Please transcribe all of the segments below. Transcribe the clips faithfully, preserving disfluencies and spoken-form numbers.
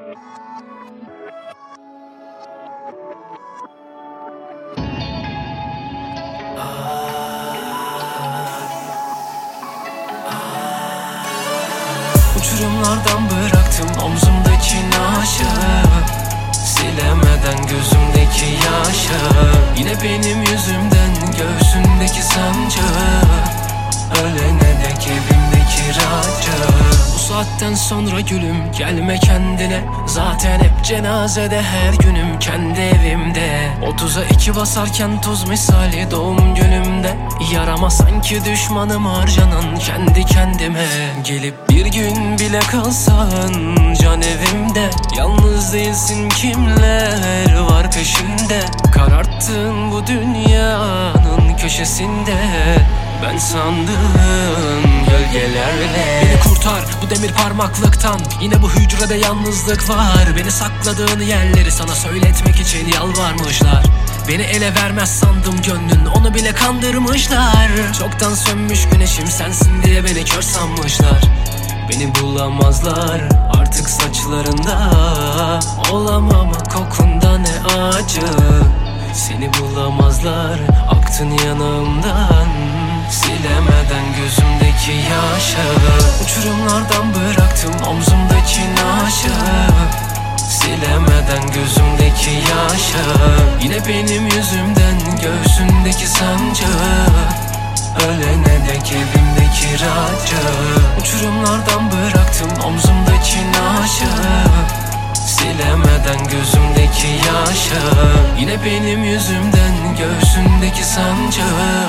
Uçurumlardan bıraktım omzumdaki naşı, silemeden gözümdeki yaşı. Yine benim yüzümden göğsündeki sancı, ölene dek evimde kiracı. Bu saatten sonra gülüm gelme kendine, zaten hep cenazede her günüm kendi evimde. Otuza iki basarken tuz misali doğum günümde, yarama sanki düşmanım harcanan kendi kendime. Gelip bir gün bile kalsan can evimde, yalnız değilsin kimler var peşinde. Kararttığın bu dünyanın köşesinde, ben sandığın gölgelerle. Beni kurtar bu demir parmaklıktan, yine bu hücrede yalnızlık var. Beni sakladığın yerleri sana söyletmek için yalvarmışlar. Beni ele vermez sandım gönlün, onu bile kandırmışlar. Çoktan sönmüş güneşim sensin diye beni kör sanmışlar. Beni bulamazlar artık saçlarında, olamam kokunda ne acı. Seni bulamazlar aktın yanımdan, silemeden gözümdeki yaşı. Uçurumlardan bıraktım omzumdaki naşı, silemeden gözümdeki yaşı. Yine benim yüzümden göğsündeki sancı, ölene dek evimde kiracı. Uçurumlardan bıraktım omzumdaki naşı, silemeden gözümdeki yaşı. Yine benim yüzümden göğsündeki sancı,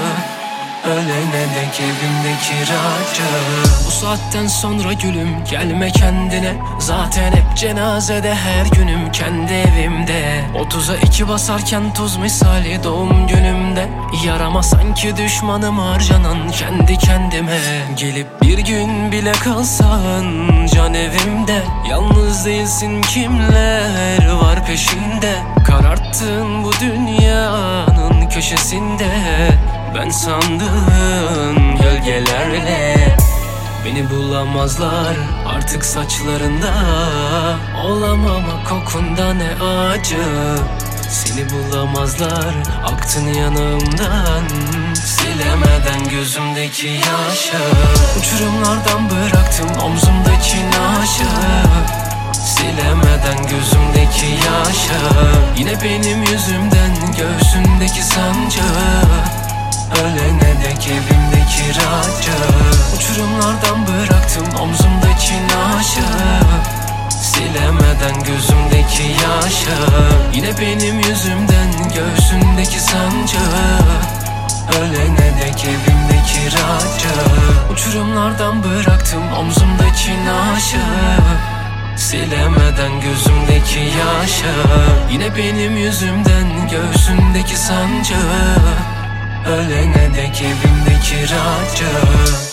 ölene dek evimde kiracı. Bu saatten sonra gülüm gelme kendine, zaten hep cenazede her günüm kendi evimde. Otuza iki basarken tuz misali doğum günümde, yarama sanki düşmanım harcanan kendi kendime. Gelip bir gün bile kalsan can evimde, yalnız değilsin kimler var peşinde. Kararttığın bu dünyanın köşesinde, ben sandığın gölgelerle. Beni bulamazlar artık saçlarında, olamam kokunda ne acı. Seni bulamazlar aktın yanımdan, silemeden gözümdeki yaşı. Uçurumlardan bıraktım omzumdaki naşı, silemeden gözümdeki yaşı. Yine benim yüzümden göğsündeki sancı, ölene dek evimde kiracı. Uçurumlardan bıraktım omzumdaki naşı, silemeden gözümdeki yaşı. Yine benim yüzümden göğsündeki sancı, ölene dek evimde kiracı. Uçurumlardan bıraktım omzumdaki naşı, silemeden gözümdeki yaşı. Yine benim yüzümden göğsündeki sancı, ölene dek evimde kiracı.